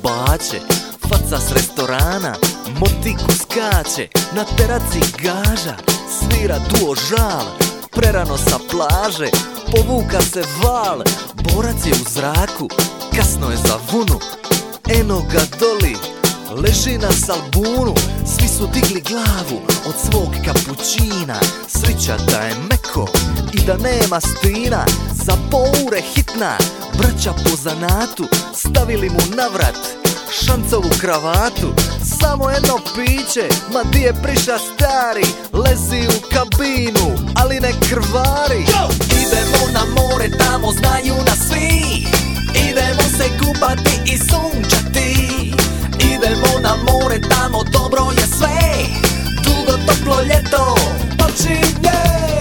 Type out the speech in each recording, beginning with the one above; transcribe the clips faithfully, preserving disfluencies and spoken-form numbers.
bače, faca s restorana, motiku skače, na teraci gaža, svira duo žal, prerano sa plaže, povuka se val, borac je u zraku, kasno je za vunu, eno ga doli, leži na salbunu, svi su digli glavu od svog kapućina, srića da je meko i da nema stina, za poure hitna, braća po zanatu, stavili mu navrat šancovu kravatu, samo jedno piće, ma di je priša stari, lezi u kabinu, ali ne krvari. Idemo na more, tamo znaju nas svi, idemo se kupati i sunčati. Idemo na more, tamo dobro je sve, dugo toplo ljeto počinje.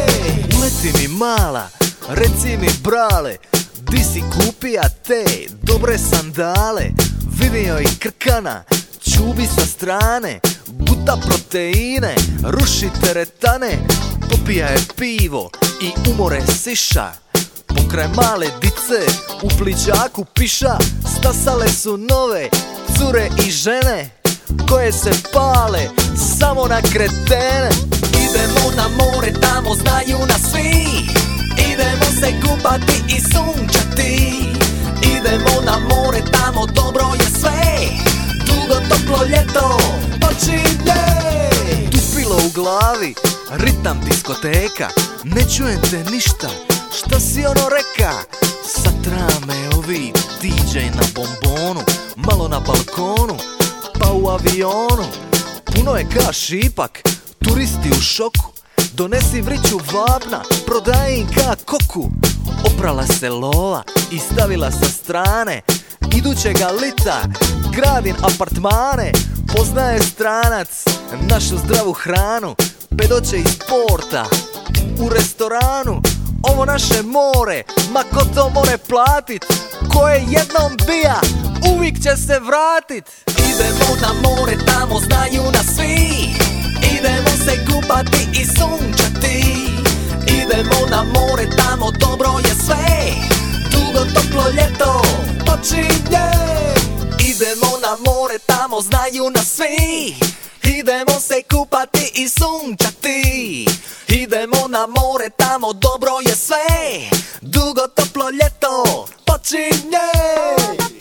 Uleti mi mala, reci mi brale, di si kupija te dobre sandale? Vidio i krkana, čubi sa strane, guta proteine, ruši teretane, popija je pivo i umore siša. Pokraj male dice, u plićaku piša, stasale su nove cure i žene, koje se pale samo na kretene. Idemo na more, tamo znaju nas svi, idemo se kupati i sunčati. Idemo na more, tamo dobro je sve, dugo toplo ljeto počinje. Tupilo u glavi, ritam diskoteka, ne čujem te ništa, šta si ono reka? Satra me ovi D J na bombonu, malo na balkonu, pa u avionu. Puno je ka šipak, turisti u šoku, donesi vriću vapna, prodaji im ka koku. Oprala se lova i stavila sa strane, idućega lita gradim apartmane. Poznaje stranac našu zdravu hranu, pedoće iz porta u restoranu. Ovo naše more, ma ko to more platit, ko je jednom bija, uvijek će se vratit. Idemo na more, tamo znaju nas svi, idemo se kupati i sunčati. Idemo na more, tamo dobro je sve, dugo toplo ljeto počinje. Idemo na more, tamo znaju nas svi, idemo se kupati i sunčati. Idemo na more, tamo dobro je sve, dugo toplo ljeto počinje.